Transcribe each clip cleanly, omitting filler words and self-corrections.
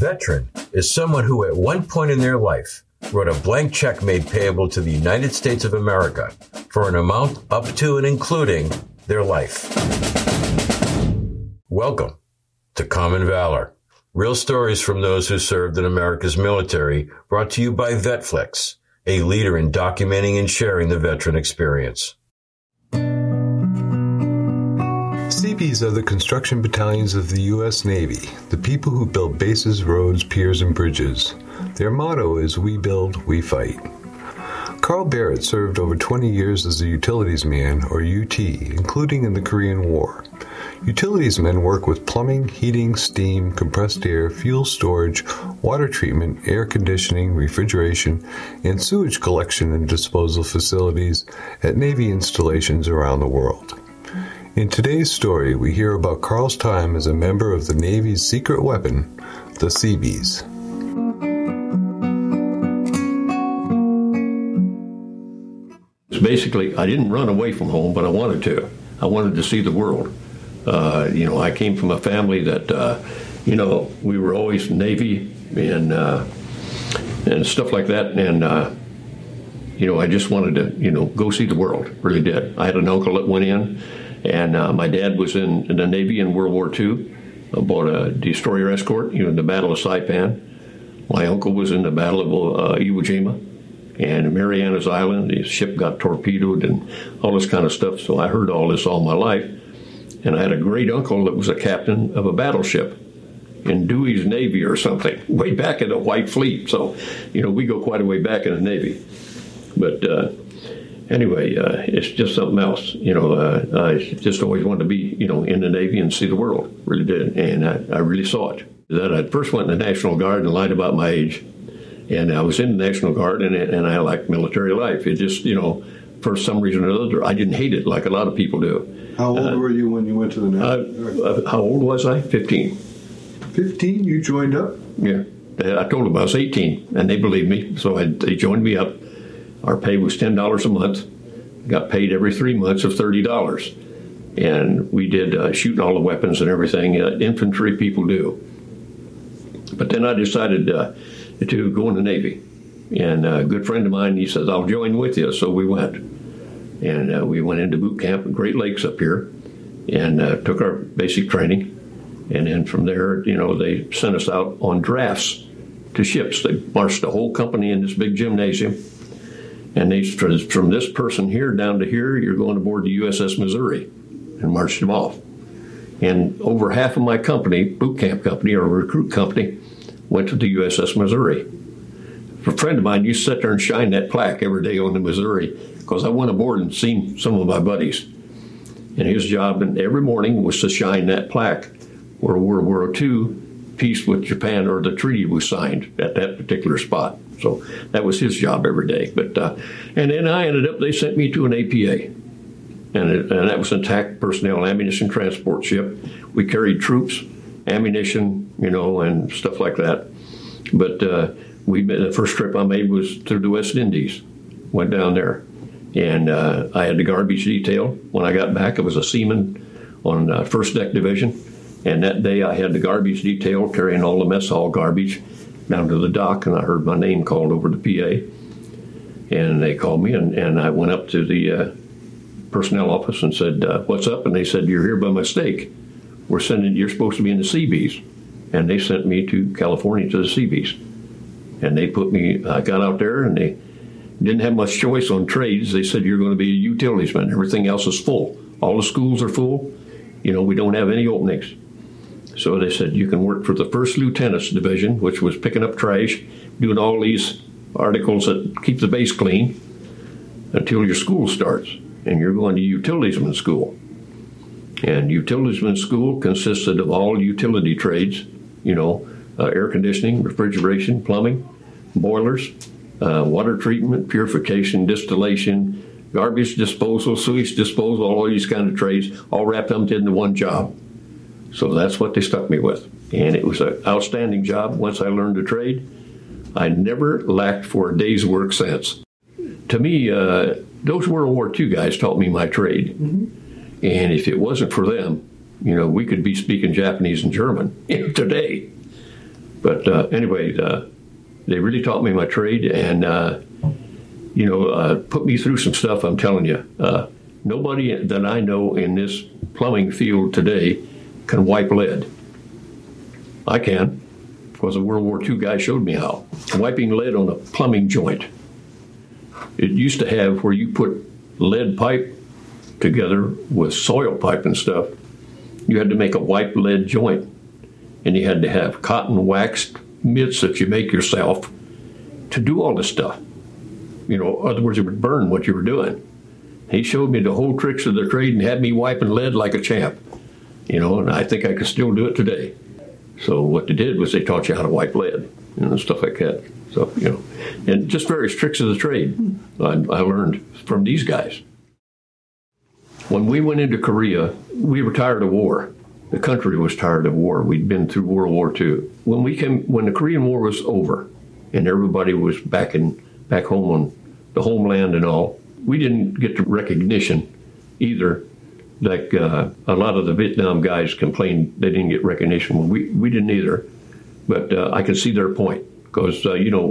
veteran is someone who at one point in their life wrote a blank check made payable to the United States of America for an amount up to and including their life. Welcome to Common Valor. Real stories from those who served in America's military, brought to you by Vetflix, a leader in documenting and sharing the veteran experience. Seabees are the construction battalions of the U.S. Navy, the people who build bases, roads, piers, and bridges. Their motto is, "We build, we fight." Carl Barrett served over 20 years as a utilities man, or UT, including in the Korean War. Utilities men work with plumbing, heating, steam, compressed air, fuel storage, water treatment, air conditioning, refrigeration, and sewage collection and disposal facilities at Navy installations around the world. In today's story, we hear about Carl's time as a member of the Navy's secret weapon, the Seabees. Basically, I didn't run away from home, but I wanted to. I wanted to see the world. I came from a family that, we were always Navy and stuff like that. And, I just wanted to, go see the world. Really did. I had an uncle that went in, and my dad was in the Navy in World War II, aboard a destroyer escort, in the Battle of Saipan. My uncle was in the Battle of Iwo Jima. And Marianas Island, the ship got torpedoed and all this kind of stuff. So I heard all this all my life. And I had a great uncle that was a captain of a battleship in Dewey's Navy or something, way back in the White Fleet. So, we go quite a way back in the Navy. But anyway, it's just something else. I just always wanted to be, in the Navy and see the world. Really did. And I really saw it. That I first went in the National Guard and lied about my age. And I was in the National Guard, and I liked military life. It just, for some reason or other, I didn't hate it like a lot of people do. How old were you when you went to the National Guard? How old was I? 15. 15? You joined up? Yeah. I told them I was 18, and they believed me, so they joined me up. Our pay was $10 a month. Got paid every 3 months of $30. And we did shooting all the weapons and everything infantry people do. But then I decided to go in the Navy. And a good friend of mine, he says, "I'll join with you." So we went. And we went into boot camp at Great Lakes up here and took our basic training. And then from there, they sent us out on drafts to ships. They marched the whole company in this big gymnasium. And they said, from this person here down to here, you're going aboard the USS Missouri, and marched them off. And over half of my company, boot camp company or recruit company, went to the USS Missouri. A friend of mine used to sit there and shine that plaque every day on the Missouri, because I went aboard and seen some of my buddies. And his job every morning was to shine that plaque where World War II peace with Japan, or the treaty, was signed at that particular spot. So that was his job every day. But and then I ended up, they sent me to an APA. And that was an attack personnel ammunition transport ship. We carried troops, ammunition, and stuff like that. But the first trip I made was through the West Indies. Went down there. And I had the garbage detail. When I got back, I was a seaman on First Deck Division. And that day I had the garbage detail carrying all the mess hall garbage down to the dock, and I heard my name called over the PA. And they called me, and I went up to the personnel office and said, "What's up?" And they said, "You're here by mistake. You're supposed to be in the Seabees." And they sent me to California to the Seabees. And they I got out there, and they didn't have much choice on trades. They said, "You're going to be a utilities man. Everything else is full. All the schools are full. We don't have any openings." So they said, "You can work for the 1st Lieutenant's Division," which was picking up trash, doing all these articles that keep the base clean until your school starts. And you're going to utilitiesman school. And utilitiesman school consisted of all utility trades, air conditioning, refrigeration, plumbing, boilers, water treatment, purification, distillation, garbage disposal, sewage disposal, all these kind of trades, all wrapped up into one job. So that's what they stuck me with. And it was an outstanding job once I learned the trade. I never lacked for a day's work since. To me, those World War II guys taught me my trade. Mm-hmm. And if it wasn't for them, we could be speaking Japanese and German today. But anyway, they really taught me my trade and, put me through some stuff, I'm telling you. Nobody that I know in this plumbing field today can wipe lead. I can, because a World War II guy showed me how. Wiping lead on a plumbing joint. It used to have where you put lead pipe together with soil pipe and stuff. You had to make a wiped lead joint. And you had to have cotton waxed mitts that you make yourself to do all this stuff. Otherwise it would burn what you were doing. He showed me the whole tricks of the trade and had me wiping lead like a champ. And I think I could still do it today. So what they did was they taught you how to wipe lead, stuff like that. So, and just various tricks of the trade I learned from these guys. When we went into Korea, we were tired of war. The country was tired of war. We'd been through World War II. When the Korean War was over and everybody was back home on the homeland and all, we didn't get the recognition either. Like a lot of the Vietnam guys complained they didn't get recognition. Well, we didn't either. But I can see their point because,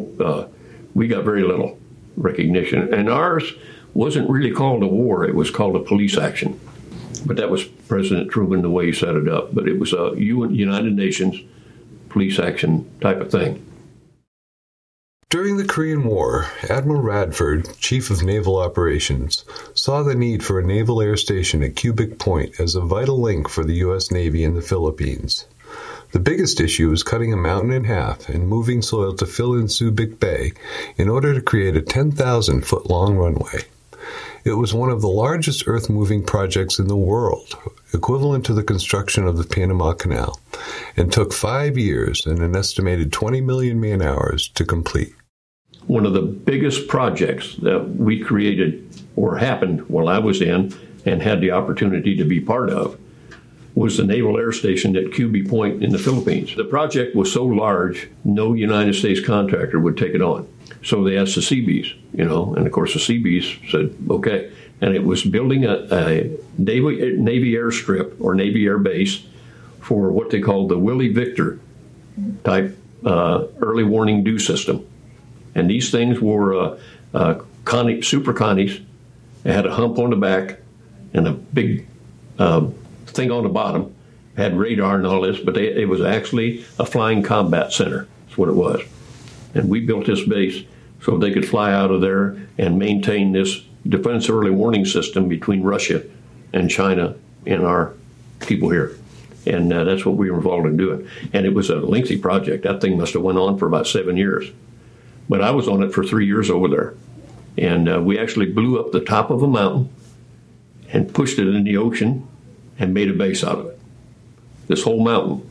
we got very little recognition. And ours wasn't really called a war. It was called a police action. But that was President Truman, the way he set it up. But it was a United Nations police action type of thing. During the Korean War, Admiral Radford, Chief of Naval Operations, saw the need for a naval air station at Cubic Point as a vital link for the U.S. Navy in the Philippines. The biggest issue was cutting a mountain in half and moving soil to fill in Subic Bay in order to create a 10,000-foot-long runway. It was one of the largest earth-moving projects in the world, equivalent to the construction of the Panama Canal, and took 5 years and an estimated 20 million man-hours to complete. One of the biggest projects that we created or happened while I was in and had the opportunity to be part of was the Naval Air Station at Cubi Point in the Philippines. The project was so large, no United States contractor would take it on. So they asked the Seabees, and of course the Seabees said, okay. And it was building a Navy airstrip or Navy air base for what they called the Willie Victor type early warning do system. And these things were Super Connies. They had a hump on the back and a big thing on the bottom. Had radar and all this, but it was actually a flying combat center. That's what it was. And we built this base so they could fly out of there and maintain this defense early warning system between Russia and China and our people here. And that's what we were involved in doing. And it was a lengthy project. That thing must have went on for about 7 years. But I was on it for 3 years over there. And we actually blew up the top of a mountain and pushed it in the ocean and made a base out of it. This whole mountain.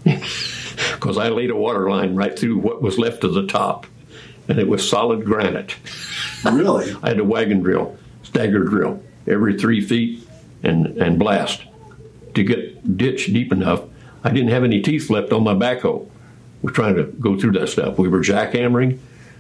Because I laid a water line right through what was left of the top. And it was solid granite. Really? I had a wagon drill, stagger drill, every 3 feet and blast. To get ditch deep enough, I didn't have any teeth left on my backhoe. We're trying to go through that stuff. We were jackhammering.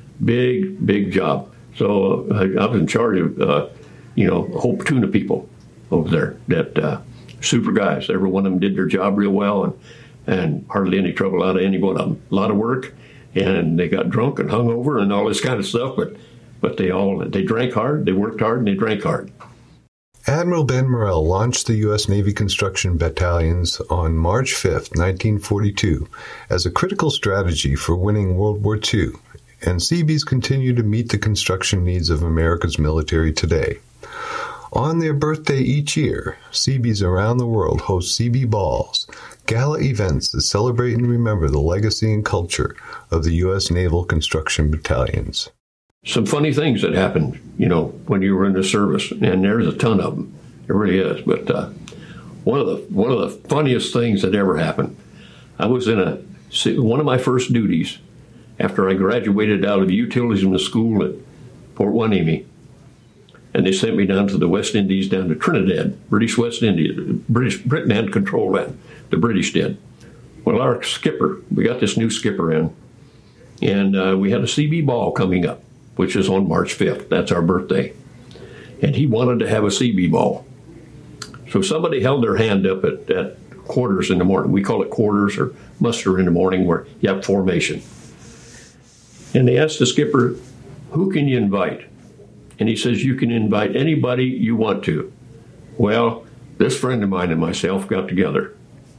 Big job. So I was in charge of, a whole platoon of people over there that super guys. Every one of them did their job real well and hardly any trouble out of any one of them. A lot of work, and they got drunk and hung over and all this kind of stuff, but they drank hard, they worked hard, and they drank hard. Admiral Ben Morrell launched the U.S. Navy construction battalions on March 5, 1942, as a critical strategy for winning World War II, and Seabees continue to meet the construction needs of America's military today. On their birthday each year, Seabees around the world host Seabee Balls, gala events that celebrate and remember the legacy and culture of the U.S. Naval Construction Battalions. Some funny things that happened, when you were in the service, and there's a ton of them. It really is. But one of the funniest things that ever happened, I was in one of my first duties after I graduated out of Utilities School at Port Hueneme, and they sent me down to the West Indies, down to Trinidad, British West Indies. Britain had control that. The British did. Well, our skipper, we got this new skipper in, and we had a Seabee Ball coming up, which is on March 5th. That's our birthday. And he wanted to have a Seabee Ball. So somebody held their hand up at quarters in the morning. We call it quarters or muster in the morning, where you have formation. And they asked the skipper, who can you invite? And he says, you can invite anybody you want to. Well, this friend of mine and myself got together.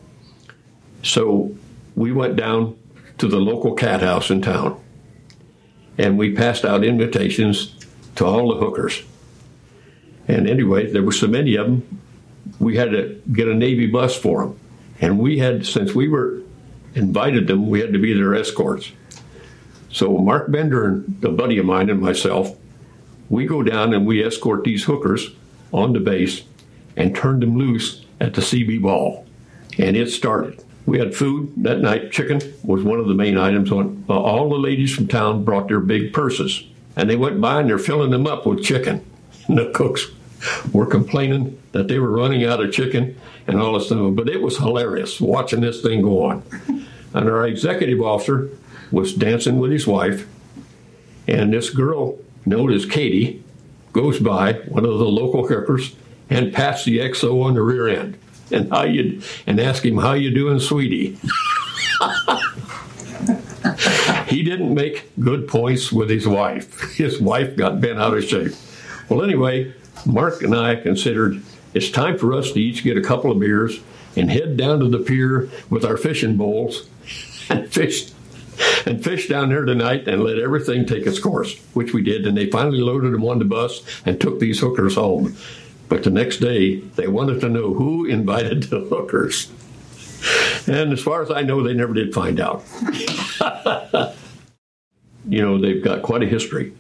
So we went down to the local cat house in town, and we passed out invitations to all the hookers. And anyway, there were so many of them, we had to get a Navy bus for them. And we had, since we were invited them, we had to be their escorts. So Mark Bender and a buddy of mine and myself, we go down and we escort these hookers on the base and turn them loose at the CB ball. And it started. We had food that night. Chicken was one of the main items. All the ladies from town brought their big purses, and they went by and they're filling them up with chicken. And the cooks were complaining that they were running out of chicken and all this stuff. But it was hilarious watching this thing go on. And our executive officer was dancing with his wife, and this girl, known as Katie, goes by, one of the local hookers, and pats the XO on the rear end and ask him, how you doing, sweetie? He didn't make good points with his wife. His wife got bent out of shape. Well, anyway, Mark and I considered it's time for us to each get a couple of beers and head down to the pier with our fishing bowls and fish down there tonight and let everything take its course, which we did. And they finally loaded them on the bus and took these hookers home. But the next day, they wanted to know who invited the hookers. And as far as I know, they never did find out. They've got quite a history.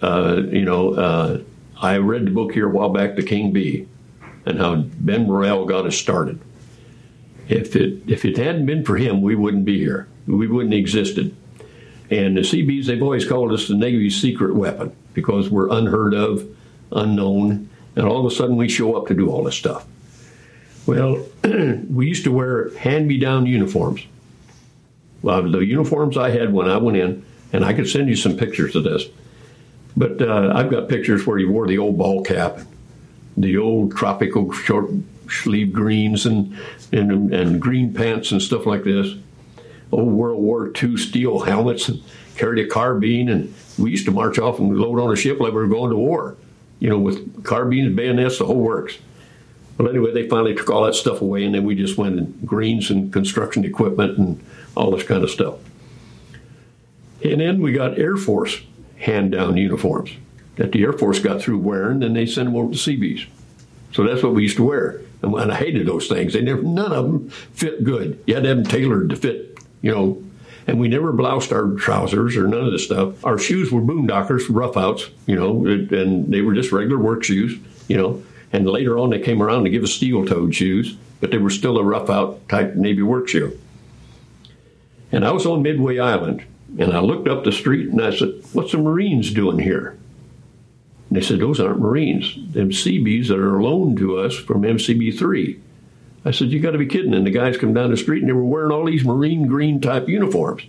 I read the book here a while back, The King Bee, and how Ben Morrell got us started. If it hadn't been for him, we wouldn't be here. We wouldn't have existed. And the Seabees, they've always called us the Navy's secret weapon because we're unheard of, unknown, and all of a sudden we show up to do all this stuff. Well, we used to wear hand-me-down uniforms. Well, the uniforms I had when I went in, and I could send you some pictures of this, but I've got pictures where you wore the old ball cap, the old tropical short sleeve greens and green pants and stuff like this. Old World War II steel helmets, and carried a carbine, and we used to march off and load on a ship like we were going to war, with carbines, bayonets, the whole works. Well, anyway, they finally took all that stuff away, and then we just went in greens and construction equipment and all this kind of stuff. And then we got Air Force hand-down uniforms that the Air Force got through wearing, and they sent them over to Seabees. So that's what we used to wear. And I hated those things. None of them fit good. You had to have them tailored to fit, and we never bloused our trousers or none of this stuff. Our shoes were boondockers, rough outs, and they were just regular work shoes, and later on they came around to give us steel-toed shoes, but they were still a rough out type Navy work shoe. And I was on Midway Island, and I looked up the street and I said, what's the Marines doing here? And they said, those aren't Marines. Them Seabees that are loaned to us from MCB-3. I said, you got to be kidding. And the guys come down the street and they were wearing all these marine green type uniforms.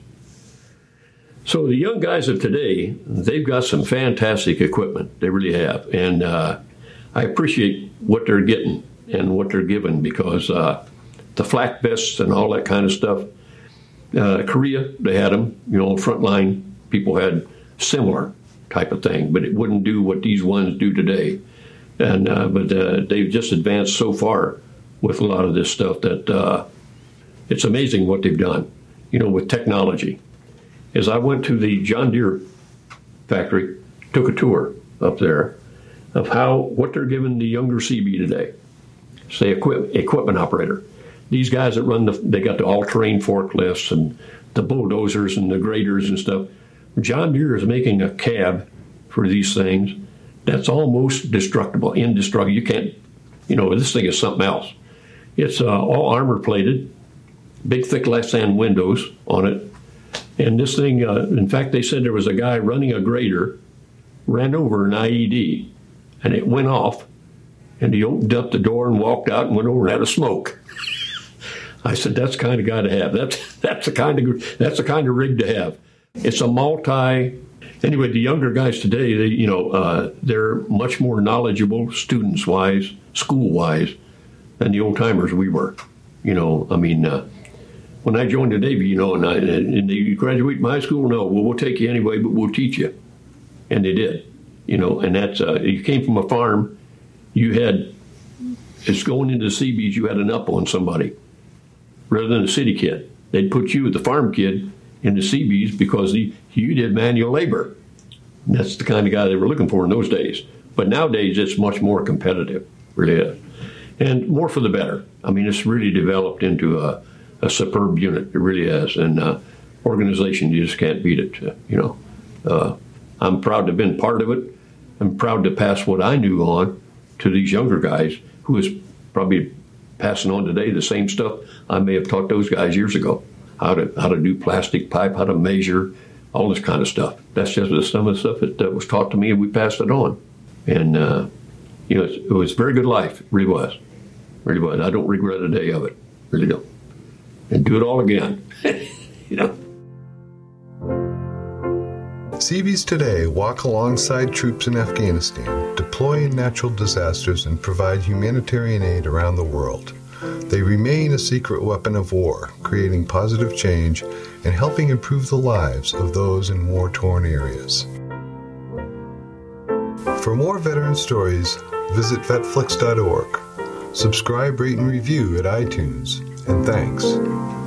So the young guys of today, they've got some fantastic equipment. They really have. And I appreciate what they're getting and what they're given because the flak vests and all that kind of stuff, Korea, they had them. Frontline people had similar type of thing, but it wouldn't do what these ones do today. And but they've just advanced so far with a lot of this stuff that it's amazing what they've done, with technology. As I went to the John Deere factory, took a tour up there of what they're giving the younger CB today, say equipment operator. These guys that they got the all-terrain forklifts and the bulldozers and the graders and stuff. John Deere is making a cab for these things that's almost indestructible. You can't, this thing is something else. It's all armor-plated, big, thick left-hand windows on it. And this thing, in fact, they said there was a guy running a grader, ran over an IED, and it went off, and he opened up the door and walked out and went over and had a smoke. I said, that's the kind of guy to have. That's the kind of rig to have. It's a anyway, the younger guys today, they're much more knowledgeable students-wise, school-wise, than the old-timers we were. When I joined the Navy, and you graduate from high school, no, well, we'll take you anyway, but we'll teach you. And they did, and that's, you came from a farm, it's going into the Seabees, you had an up on somebody rather than a city kid. They'd put you, the farm kid, in the Seabees because you did manual labor. And that's the kind of guy they were looking for in those days. But nowadays, it's much more competitive, really is. And more for the better. It's really developed into a superb unit. It really is. And organization, you just can't beat it, I'm proud to have been part of it. I'm proud to pass what I knew on to these younger guys who is probably passing on today the same stuff I may have taught those guys years ago. How to do plastic pipe, how to measure, all this kind of stuff. That's just some of the stuff that was taught to me, and we passed it on. And, it was a very good life. It really was. Really was. I don't regret a day of it. Really don't. And do it all again. Seabees today walk alongside troops in Afghanistan, deploy in natural disasters, and provide humanitarian aid around the world. They remain a secret weapon of war, creating positive change and helping improve the lives of those in war-torn areas. For more veteran stories, visit vetflix.org. Subscribe, rate, and review at iTunes. And thanks.